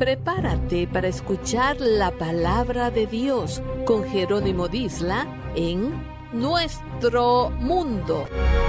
Prepárate para escuchar la palabra de Dios con Jerónimo Disla en Nuestro Mundo.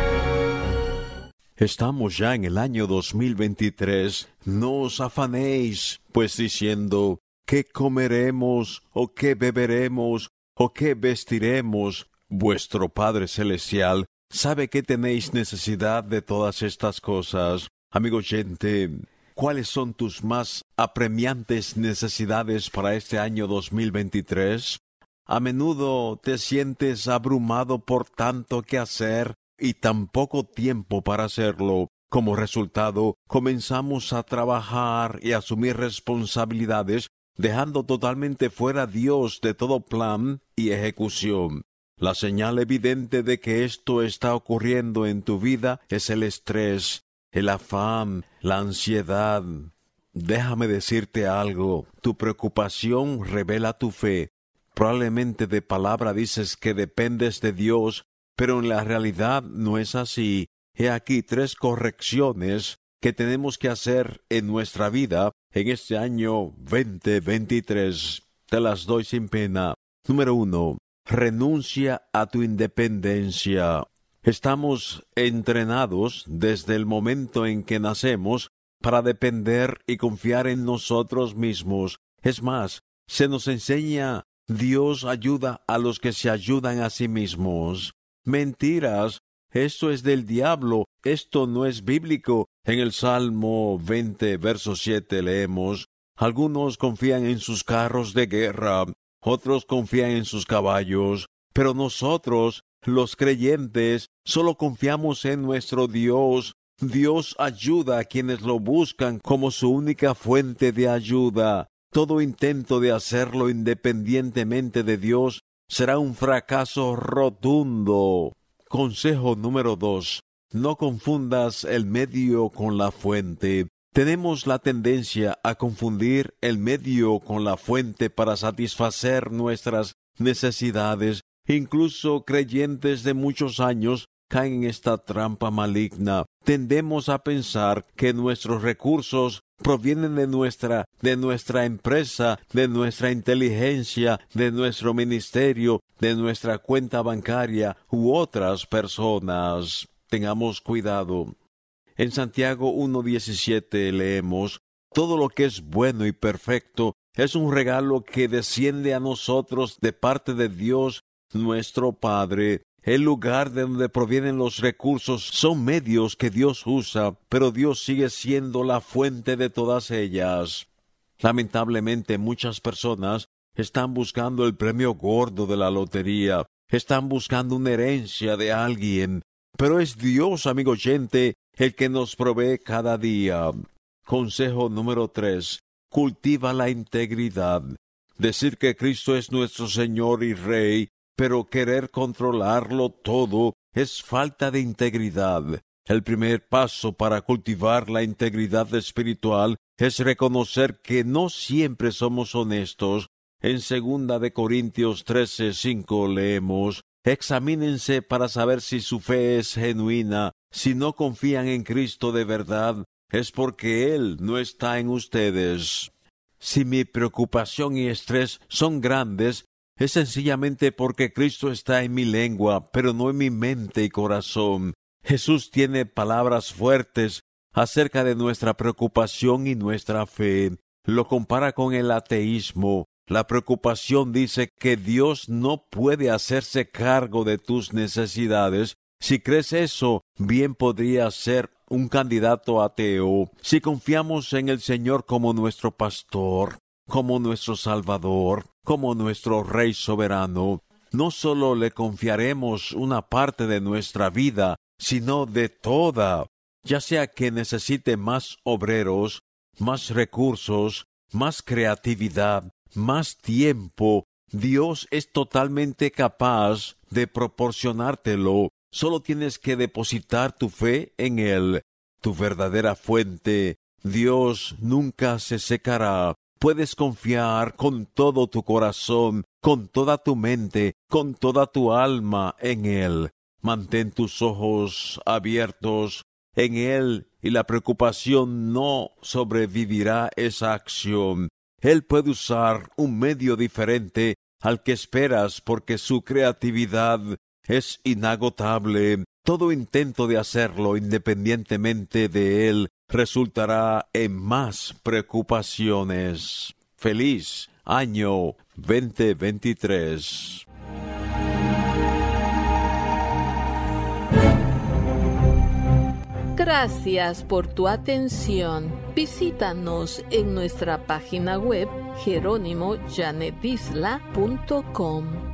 Estamos ya en el año 2023. No os afanéis, pues diciendo, ¿qué comeremos, o qué beberemos, o qué vestiremos? Vuestro Padre Celestial sabe que tenéis necesidad de todas estas cosas. Amigo oyente, ¿cuáles son tus más apremiantes necesidades para este año 2023? A menudo te sientes abrumado por tanto que hacer y tan poco tiempo para hacerlo. Como resultado, comenzamos a trabajar y asumir responsabilidades, dejando totalmente fuera a Dios de todo plan y ejecución. La señal evidente de que esto está ocurriendo en tu vida es el estrés, el afán, la ansiedad. Déjame decirte algo, tu preocupación revela tu fe. Probablemente de palabra dices que dependes de Dios, pero en la realidad no es así. He aquí 3 correcciones que tenemos que hacer en nuestra vida en este año 2023. Te las doy sin pena. Número 1. Renuncia a tu independencia. Estamos entrenados desde el momento en que nacemos para depender y confiar en nosotros mismos. Es más, se nos enseña, Dios ayuda a los que se ayudan a sí mismos. Mentiras, esto es del diablo, esto no es bíblico. En el Salmo 20, verso 7 leemos, algunos confían en sus carros de guerra, otros confían en sus caballos, pero nosotros, los creyentes, solo confiamos en nuestro Dios. Dios ayuda a quienes lo buscan como su única fuente de ayuda. Todo intento de hacerlo independientemente de Dios será un fracaso rotundo. Consejo número 2. No confundas el medio con la fuente. Tenemos la tendencia a confundir el medio con la fuente para satisfacer nuestras necesidades. Incluso creyentes de muchos años caen en esta trampa maligna. Tendemos a pensar que nuestros recursos provienen de nuestra empresa, de nuestra inteligencia, de nuestro ministerio, de nuestra cuenta bancaria u otras personas. Tengamos cuidado. En Santiago 1:17 leemos, todo lo que es bueno y perfecto es un regalo que desciende a nosotros de parte de Dios, nuestro Padre. El lugar de donde provienen los recursos son medios que Dios usa, pero Dios sigue siendo la fuente de todas ellas. Lamentablemente, muchas personas están buscando el premio gordo de la lotería, están buscando una herencia de alguien, pero es Dios, amigo oyente, el que nos provee cada día. Consejo número 3. Cultiva la integridad. Decir que Cristo es nuestro Señor y Rey, pero querer controlarlo todo es falta de integridad. El primer paso para cultivar la integridad espiritual es reconocer que no siempre somos honestos. En 2 Corintios 13:5 leemos, examínense para saber si su fe es genuina. Si no confían en Cristo de verdad, es porque Él no está en ustedes. Si mi preocupación y estrés son grandes, es sencillamente porque Cristo está en mi lengua, pero no en mi mente y corazón. Jesús tiene palabras fuertes acerca de nuestra preocupación y nuestra fe. Lo compara con el ateísmo. La preocupación dice que Dios no puede hacerse cargo de tus necesidades. Si crees eso, bien podría ser un candidato ateo. Si confiamos en el Señor como nuestro pastor, como nuestro Salvador, como nuestro Rey soberano, no solo le confiaremos una parte de nuestra vida, sino de toda, ya sea que necesite más obreros, más recursos, más creatividad, más tiempo. Dios es totalmente capaz de proporcionártelo. Solo tienes que depositar tu fe en Él, tu verdadera fuente. Dios nunca se secará. Puedes confiar con todo tu corazón, con toda tu mente, con toda tu alma en Él. Mantén tus ojos abiertos en Él y la preocupación no sobrevivirá esa acción. Él puede usar un medio diferente al que esperas porque su creatividad es inagotable. Todo intento de hacerlo independientemente de él resultará en más preocupaciones. Feliz año 2023. Gracias por tu atención. Visítanos en nuestra página web jeronimoyanedisla.com.